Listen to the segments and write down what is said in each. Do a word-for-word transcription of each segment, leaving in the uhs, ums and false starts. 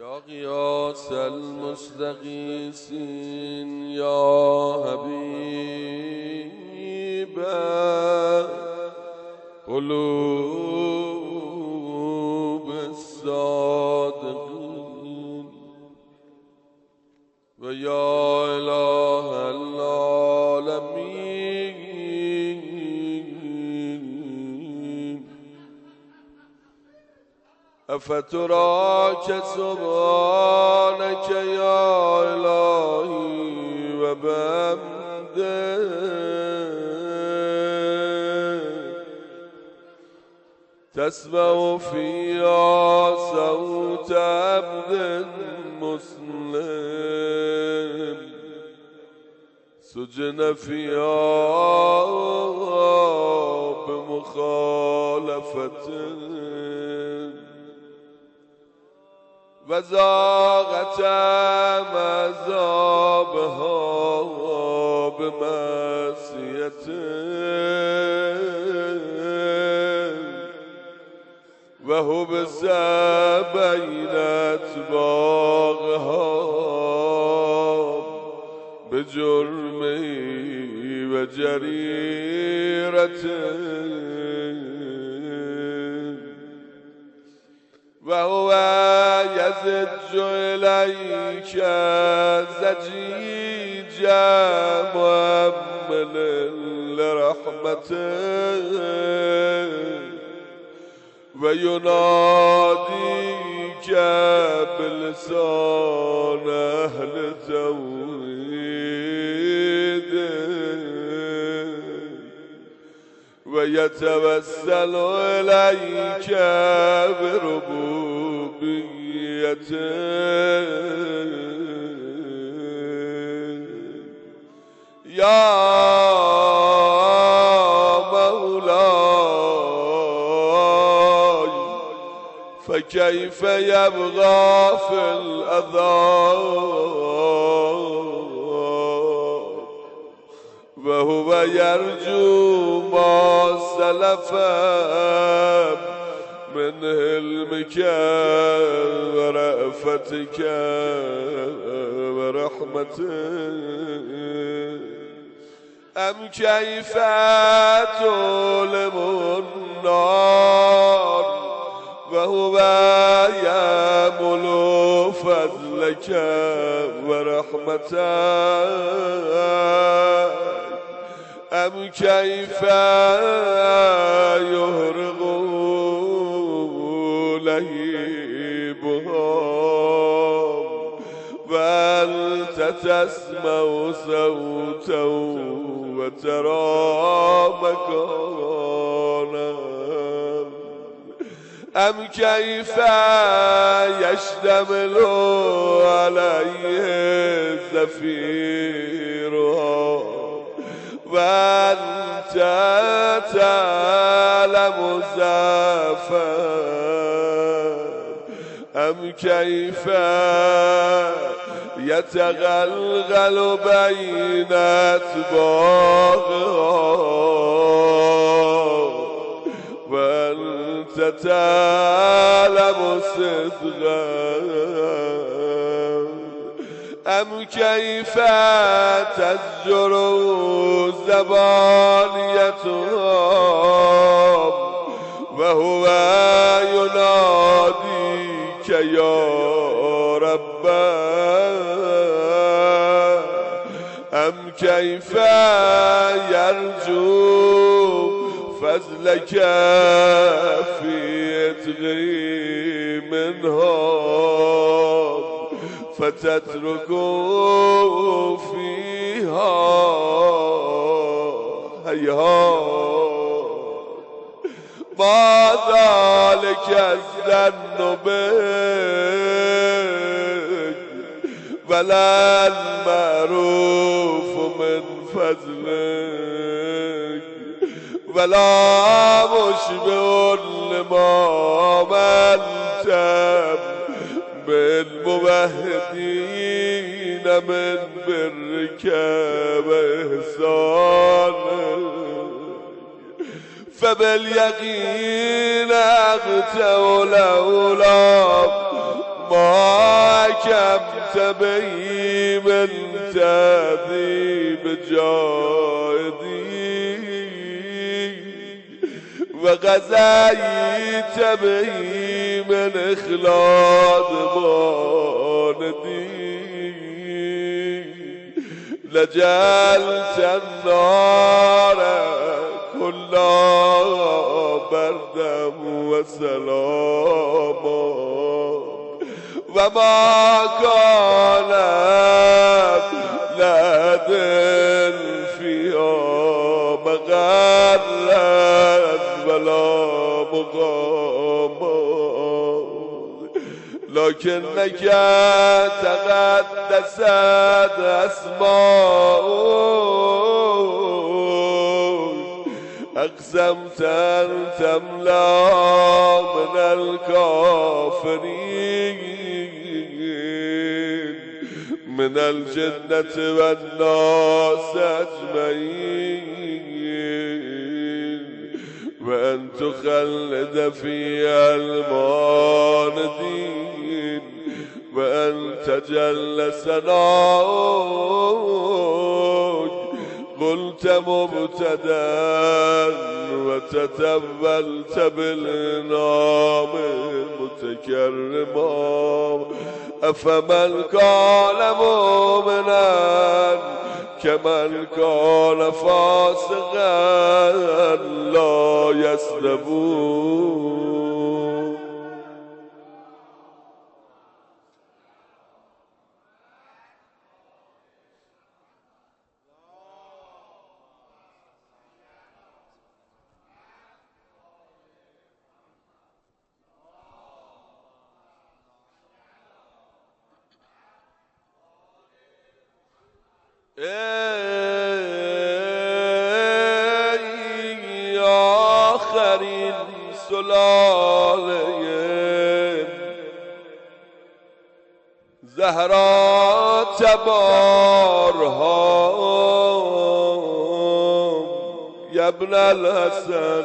یا غیاث المستغیثین یا حبیب قلوب الصادقین و یا اله العالمین افتراک سبحانک یا الهی و بحمده تسمع فیها صوت عبد مسلم سجن فیها بمخالفته و ذاقت عذابها بمعصیته و حبس بین اتباعها بجرمی و جریرته و هو یزج الیک زجیجا محمل لرحمته و ینادیک بلسان اهل توحید و یتوسل الیک بربوبیته یا مولاي فكيف يبغى في العذاب وهو يرجو ما سلف من حلمك ورأفتك ورحمتك أم كيف تؤلم النار وهو يأمل فضلك ورحمتك أم كيف يهرق لهيبها وأنت تسمع صوتا وترى مكانا أم كيف يشتمل عليه زفيرها وأنت تعلم زفا أم كيف يتغلغل بين أتباعها وأنت تعلم صدقا أم كيف تزجر زبانيتهم وهو يناديك يا رب أم كيف يرجو فضلك في عتقه منهم فتتركوا فيها هيهات ما ذلك الظن بك ولا المعروف من فضلك ولا مشبه لما أنت بالموحدين من برك وإحسانك فباليقين أغتوا لولا ما حكمت به من تأديب جاهدي وغزيت به من إخلاد ماندي لجعلت النار كلها بردا وسلاما وما كانت لدن فيها مغرا ولا مقاما لكنك تقدست أسماؤك أقسمت أن تملأ من الكافرين من الجنة والناس أجمعين وأن تخلد فيها الماندين وأن تجل سناؤك قلت مبتدا وتتولت بالنام متكرما أفمن كان مؤمنا كمن كان فاسقا لا يستوون. ای آخرین سلاله زهرا تبارها یا ابن الحسن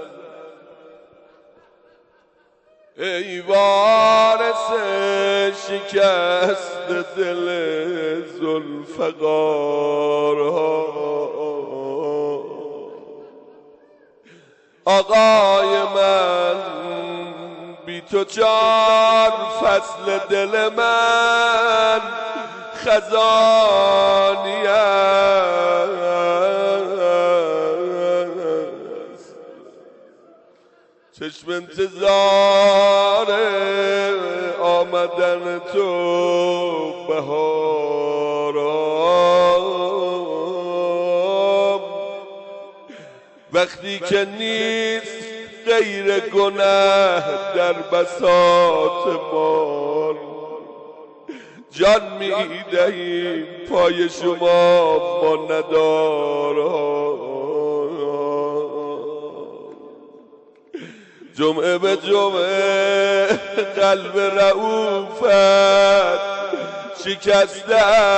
ای وارث شکست دل ذوالفقارها آقای من بی تو چار فصل دل من خزانی است چشم انتظار آمدن تو بهارم وقتی که نیست غیر گناه در بساط ما جان میدهیم پای شما ما ندارم جمعه به جمعه قلب رؤوفت شکسته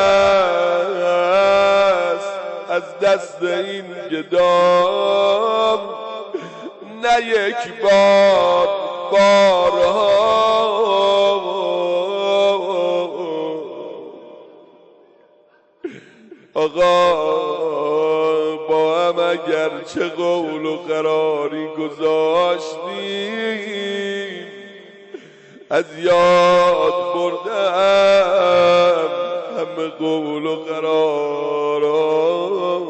است از دست این گدام نه یک بار بارها آقا با هم اگر چه قول و قراری گذاشتیم از یاد بردم همه قول و قرارا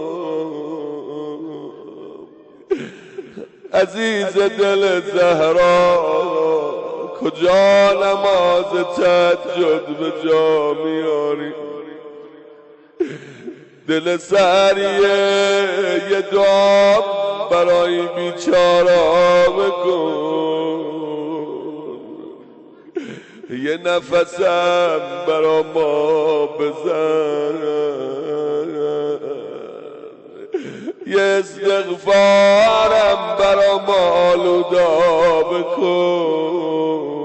عزیز دل زهرا کجا نماز تهجد به جا میاری دل سریه یه دعا برای بیچارا بکن یه نفسم برا ما بزن یه استغفارم برا ما آلودا بکن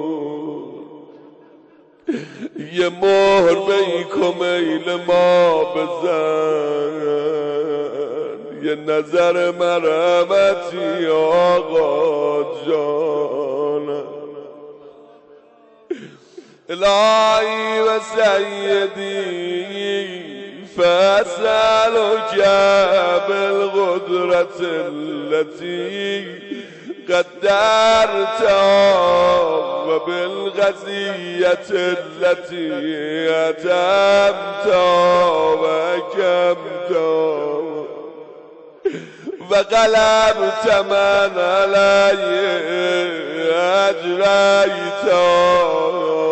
یه مهر به این کمیل ما بزن یه نظر مرحمتی آقا جانم الهی و سیدی فاسألك بالقدرة التي قدرتها وبالغزية التي أتمتها وأكمتها وغلبت من علي أجريتها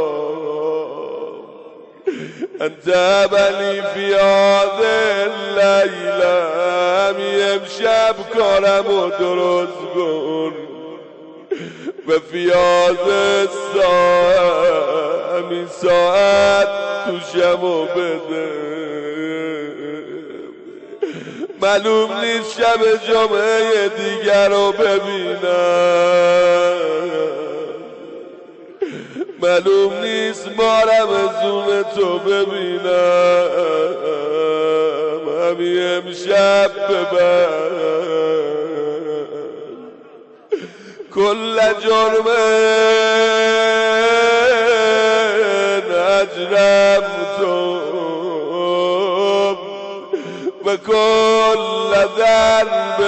أنت بلی فی هذه الليلة همی امشب کارم و درست کن و فی هذه الساعة همی ساعت توشم و بده. معلوم نیست شب جمعه دیگر رو ببینم، معلوم نیست ما رمضون تو ببینم، همی امشب ببر کل جرم اجرم تو و کل ذنب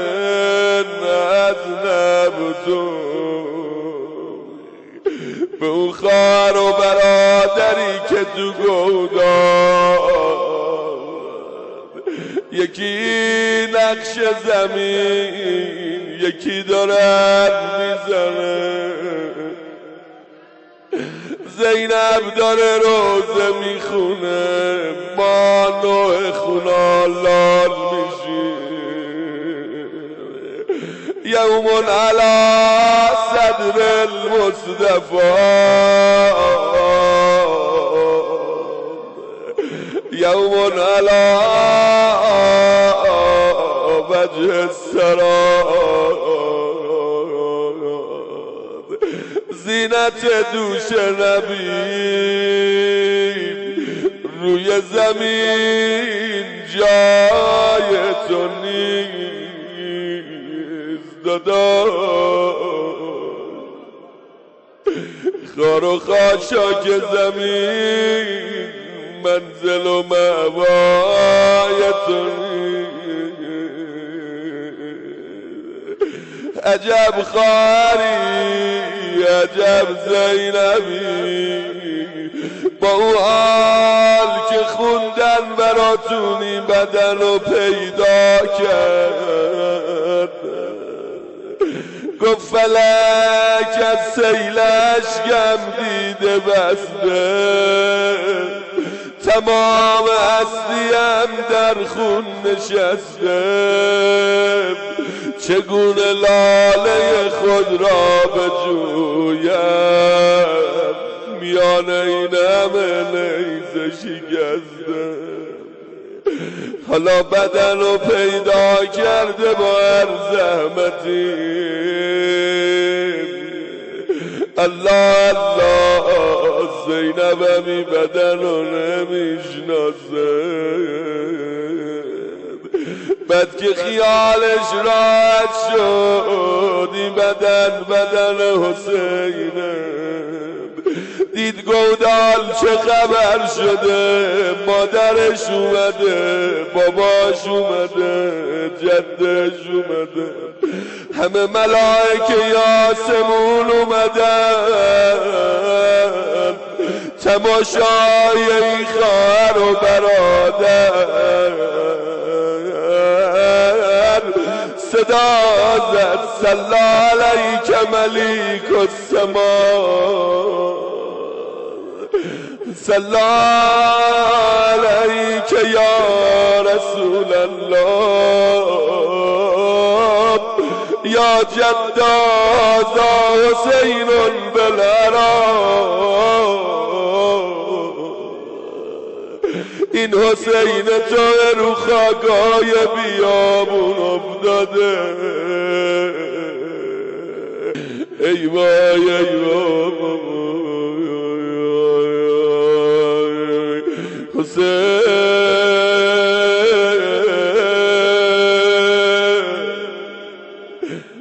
اذنب تو. به اون خواهر و برادری که تو گوداد، یکی نقش زمین یکی دارن میزنه، زینب داره روزه میخونه، ما نوع خونالال میشیم. یوم علی صدر المصطفى یوم علی وجه السراب، زینت دوش نبی روی زمین جای تو نیست داداش. خار و خاشاک زمین منزل و مأوای تو نیست. عجب خواهری عجب زینبی، با اون حال که خوندن براتونی بدن رو پیدا کرد. گفت فلک از سیلش گم دیده بسته، تمام هستیم در خون نشسته. چگونه لاله خود را بجویم میان این همه نیزه شکسته. حالا بدن رو پیدا کرده با هر زحمتی، الله الله زینب همی بدن رو نمیشناسه. بعد که خیالش راحت شد این بدن بدن حسینه، دید گودال چه خبر شده، مادرش اومده، باباش اومده، جدش اومده، همه ملائکه آسمون اومدن تماشای این خواهر و برادر. صدا زد صلی علیک ملیک السما، صلی علیک یا رسول الله، یا جد هذا حسین بالعراق. این حسین تو رو خاکای بیابون افتاده. ای وای ای وای حسین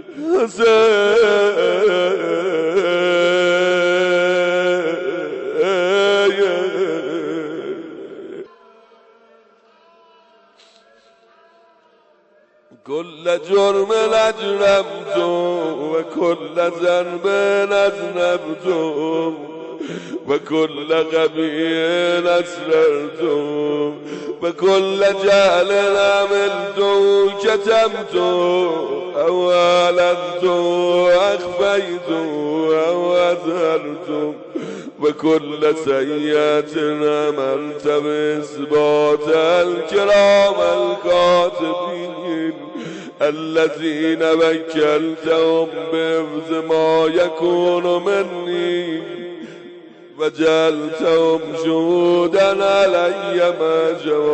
حسین كل جرم أجرمت وكل ذنب أذنبت وكل غبي أسررت وكل جهل عملت كتمت أو أعلنت أخفيت أو أظهرت وكل سيئة عملت بإثبات الكرام الكاتبين الذين وكلتهم بحفظ ما يكون مني وجعلتهم شهودا علي مع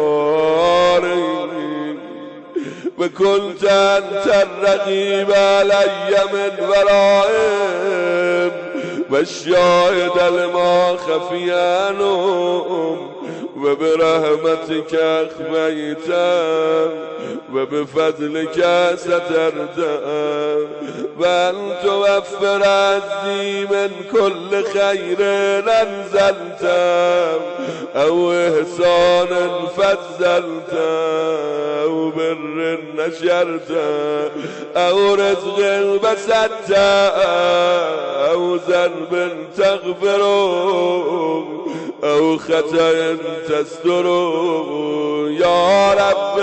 جواري وكنت أنت الرقيب علي من ورائهم والشاهد لما خفي عنهم وبرحمتك أخفيته وبفضلك سترته وأن توفر عزي من كل خير أنزلته أو إحسان فضلته أو بر نشرته أو رزق بسطته أو ذنب تغفره أو خطأ تستره يا رب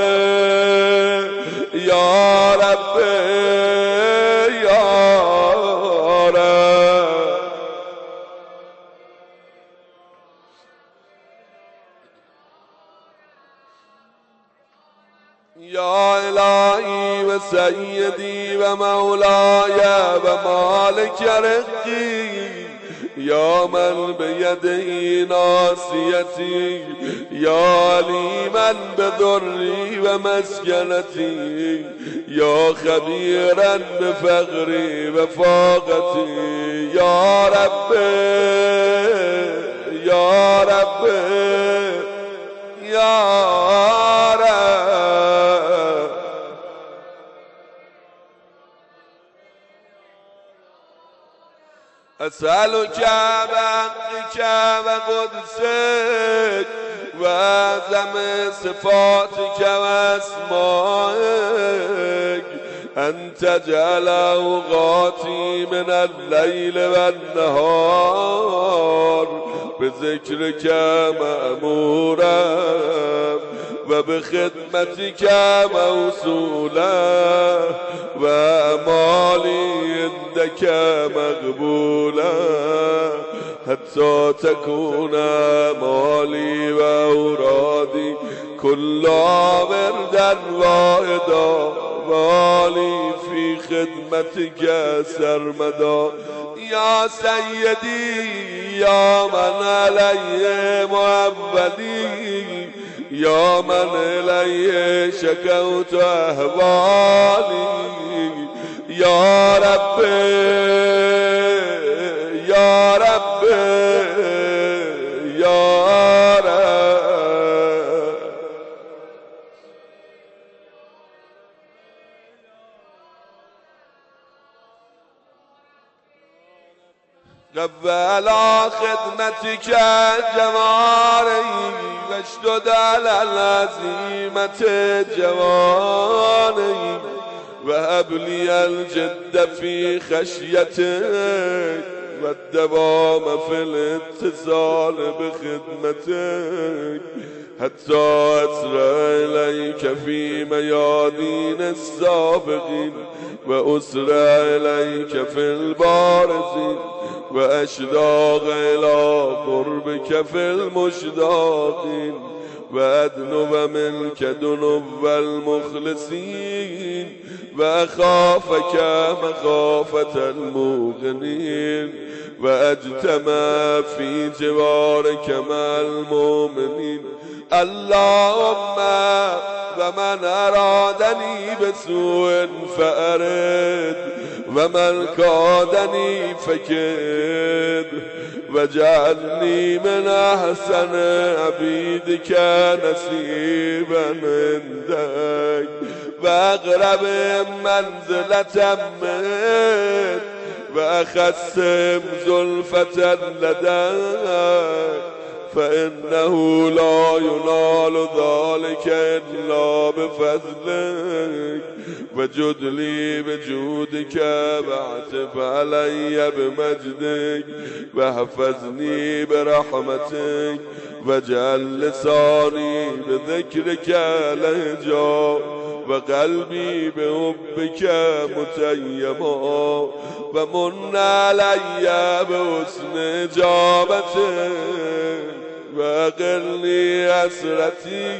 يا رب يا رب يا إلهي وسيدي ومولاي ومالك رزقي يا من بيده ناصيتي يا عليما بضري ومسكنتي يا خبيرا بفقري وفاقتي يا رب يا رب يا رب أسألك بحقك وقدسك وأعظم صفاتك وأسمائك أن تجعل أوقاتي من الليل والنهار بذكرك مأمورا وبخدمتك موصولا وأمالي عندك مقبولا حتى تكون أمالي وأورادي كلها وردا واحدا والي في خدمتك سرمدا يا سيدي يا من عليه معولي يا من إليه شكوت أهوالي يا رب يا رب يا رب رب على خدمتك جواري واشدد على العزيمة جواني وهب لي الجد في خشيتك والدوام في الاتصال بخدمتك حتى أسرع إليك في ميادين السابقين وأسرع إليك في البارزين وأشتاق إلى قربك في المشتاقين وأدنب منك دنب المخلصين وأخافك مخافة الموقنين وأجتمع في جوارك مع المؤمنين اللهم ومن أرادني بسوء فأرد ومن كادني فكد وجعلني من أحسن عبيدك نصيبا عندك وأقرب منزلة منك وأخسم زلفة لديك فإنه لا ينال ذلك إلا بفضلك وجد لي بجودك واعتب علي بمجدك واحفظني برحمتك واجعل لساني بذكرك لهجا وقلبي بحبك متيما ومن علي بحسن إجابتك وأقلني حسرتي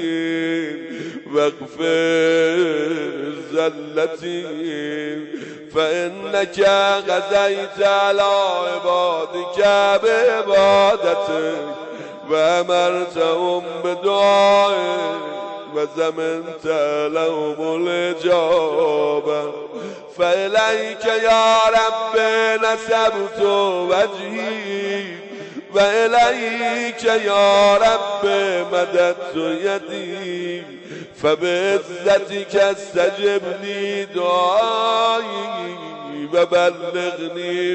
واغفر زلتي فإنك غزيت على عبادك بعبادتك وأمرتهم بدعائك وزمنت لهم الإجابة فإليك يا رب نسبت وجهي وإليك يا رب مددت يدي فبعزتك استجب لي دعائي وبلغني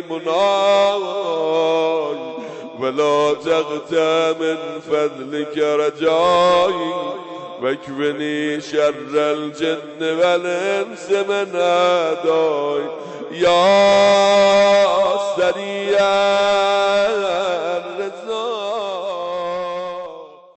مناي ولا تغتى من فضلك رجائي واكفني شر الجن والإنس من أعدائي يا